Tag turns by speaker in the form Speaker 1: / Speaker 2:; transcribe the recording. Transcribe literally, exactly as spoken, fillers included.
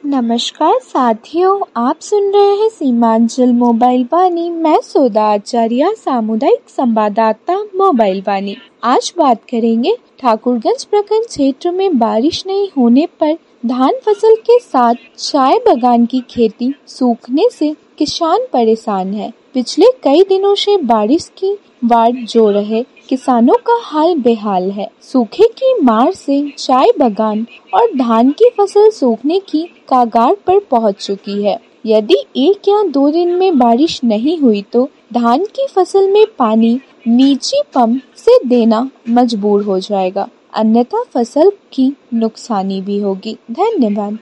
Speaker 1: नमस्कार साथियों, आप सुन रहे हैं सीमांचल मोबाइल वाणी। मैं सुधा आचार्य, सामुदायिक संवाददाता मोबाइल वाणी। आज बात करेंगे ठाकुरगंज प्रखंड क्षेत्र में बारिश नहीं होने पर धान फसल के साथ चाय बागान की खेती सूखने से किसान परेशान है। पिछले कई दिनों से बारिश की वाट जो रहे किसानों का हाल बेहाल है। सूखे की मार से चाय बागान और धान की फसल सूखने की कगार पर पहुंच चुकी है। यदि एक या दो दिन में बारिश नहीं हुई तो धान की फसल में पानी निजी पंप से देना मजबूर हो जाएगा, अन्यथा फसल की नुकसानी भी होगी। धन्यवाद।